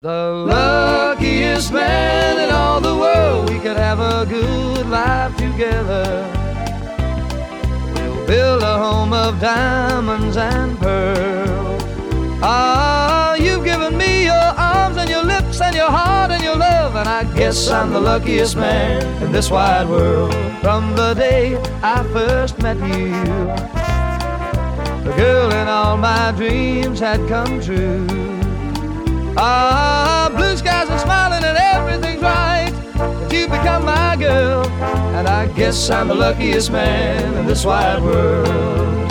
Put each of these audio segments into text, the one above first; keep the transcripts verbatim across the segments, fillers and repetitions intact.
The luckiest man in all the world. We could have a good life together. We'll build a home of diamonds and pearls. Ah, you've given me your arms and your lips and your heart and your love, and I guess I'm the luckiest man in this wide world. From the day I first met you, the girl in all my dreams had come true. Ah, blue skies are smiling and everything's right, 'cause you become my girl, and I guess I'm the luckiest man in this wide world.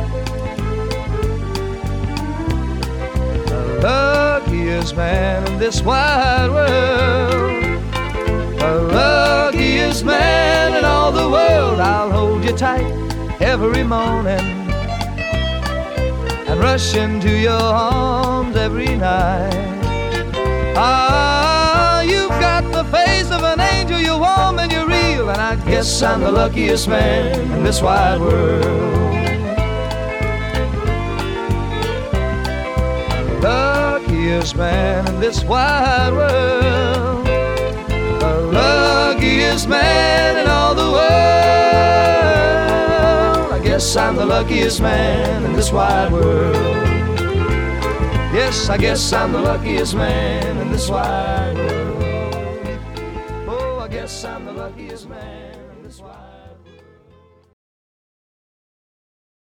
The luckiest man in this wide world. The luckiest man in all the world. I'll hold you tight every morning and rush into your arms every night. Ah, you've got the face of an angel, you're warm and you're real, and I guess I'm the luckiest man in this wide world. The luckiest man in this wide world. The luckiest man in all the world. I guess I'm the luckiest man in this wide world. Yes, I guess I'm the luckiest man in this wide world. Oh, I guess I'm the luckiest man.